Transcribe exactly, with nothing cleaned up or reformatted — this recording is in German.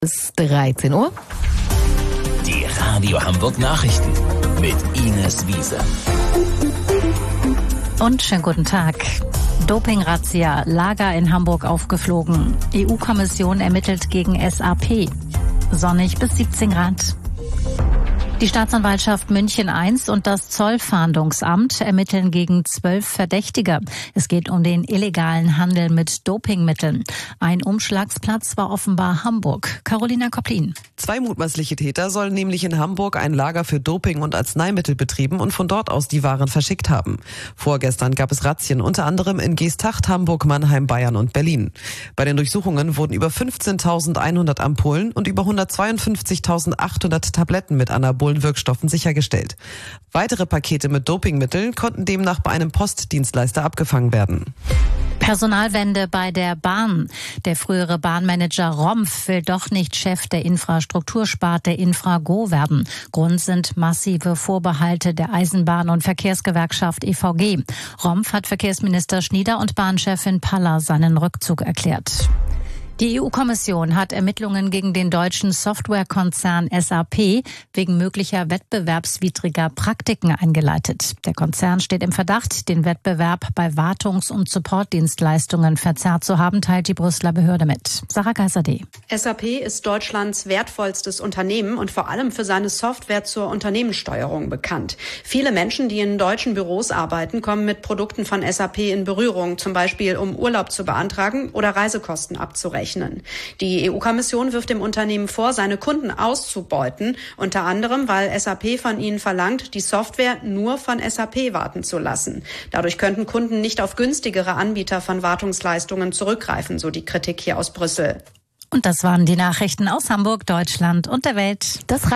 Bis dreizehn Uhr. Die Radio Hamburg Nachrichten mit Ines Wiese. Und schönen guten Tag. Doping-Razzia, Lager in Hamburg aufgeflogen. E U-Kommission ermittelt gegen S A P. Sonnig bis siebzehn Grad. Die Staatsanwaltschaft München eins und das Zollfahndungsamt ermitteln gegen zwölf Verdächtige. Es geht um den illegalen Handel mit Dopingmitteln. Ein Umschlagsplatz war offenbar Hamburg. Carolina Kopplin. Zwei mutmaßliche Täter sollen nämlich in Hamburg ein Lager für Doping und Arzneimittel betrieben und von dort aus die Waren verschickt haben. Vorgestern gab es Razzien, unter anderem in Geesthacht, Hamburg, Mannheim, Bayern und Berlin. Bei den Durchsuchungen wurden über fünfzehntausendeinhundert Ampullen und über hundertzweiundfünfzigtausendachthundert Tabletten mit Anabolen Wirkstoffen sichergestellt. Weitere Pakete mit Dopingmitteln konnten demnach bei einem Postdienstleister abgefangen werden. Personalwende bei der Bahn. Der frühere Bahnmanager Rompf will doch nicht Chef der Infrastruktursparte Infrago werden. Grund sind massive Vorbehalte der Eisenbahn- und Verkehrsgewerkschaft E V G. Rompf hat Verkehrsminister Schnieder und Bahnchefin Paller seinen Rückzug erklärt. Die E U-Kommission hat Ermittlungen gegen den deutschen Softwarekonzern S A P wegen möglicher wettbewerbswidriger Praktiken eingeleitet. Der Konzern steht im Verdacht, den Wettbewerb bei Wartungs- und Supportdienstleistungen verzerrt zu haben, teilt die Brüsseler Behörde mit. Sarah Geiser-D. S A P ist Deutschlands wertvollstes Unternehmen und vor allem für seine Software zur Unternehmenssteuerung bekannt. Viele Menschen, die in deutschen Büros arbeiten, kommen mit Produkten von S A P in Berührung, zum Beispiel um Urlaub zu beantragen oder Reisekosten abzurechnen. Die E U-Kommission wirft dem Unternehmen vor, seine Kunden auszubeuten, unter anderem, weil S A P von ihnen verlangt, die Software nur von S A P warten zu lassen. Dadurch könnten Kunden nicht auf günstigere Anbieter von Wartungsleistungen zurückgreifen, so die Kritik hier aus Brüssel. Und das waren die Nachrichten aus Hamburg, Deutschland und der Welt. Das